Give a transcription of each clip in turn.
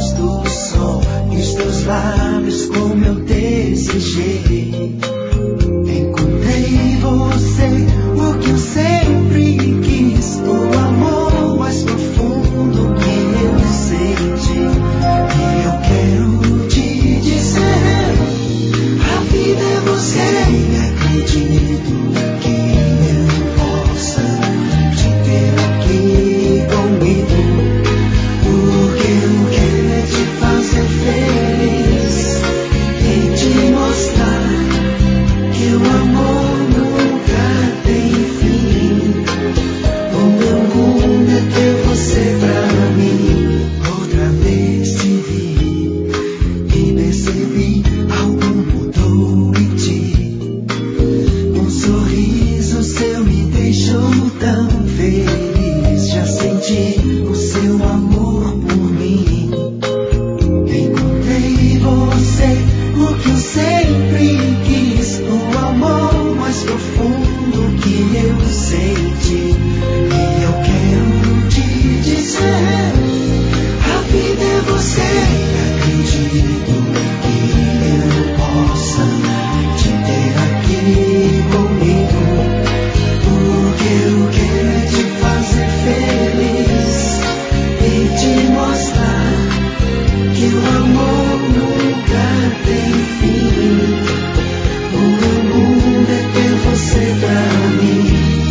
luz do sol e os teus lábios como eu desejei. Encontrei você, o que eu sempre quis, o amor mais profundo que eu senti. E eu quero te dizer, a vida é você. Acredito que eu possa te ter aqui comigo, porque eu quero te fazer feliz e te mostrar que o amor nunca tem fim. O meu mundo é ter você pra mim. Outra vez te vi e percebi algo mudou em ti. Um sorriso seu me deixou tão feliz. Já senti o seu amor por mim. Encontrei você, o que eu sempre quis, o amor mais profundo que eu senti. E eu quero te dizer, a vida é você. Acredito que eu possa te ter aqui comigo, porque eu quero te fazer feliz e te mostrar que o amor nunca tem fim. O meu mundo é ter você pra mim.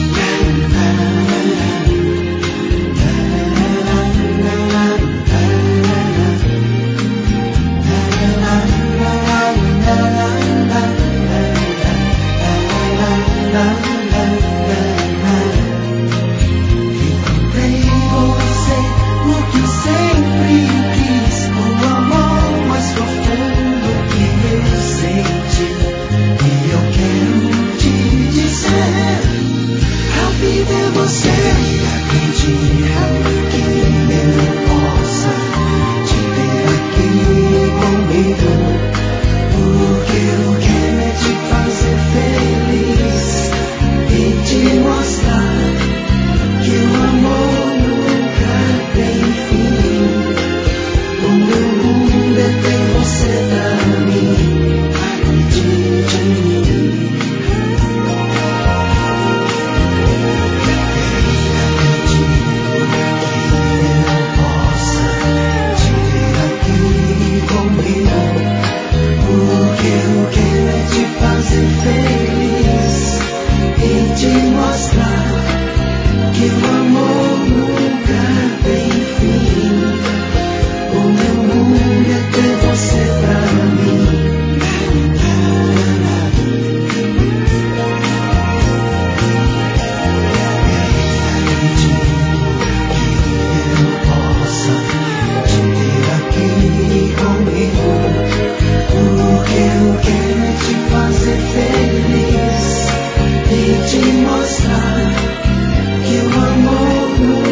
Encontrei você, o que eu sempre quis, o amor mais profundo que eu senti. E eu quero te dizer, a vida é você. Acredito que eu possa te ter aqui comigo, porque eu quero te fazer feliz e te mostrar que o amor nunca tem fim. O meu mundo é ter você pra mim. Acredite em mim.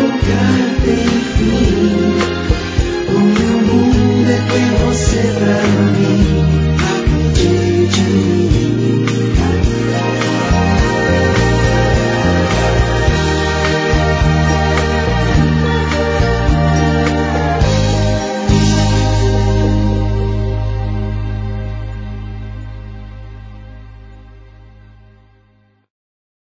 O meu mundo é ter você pra mim.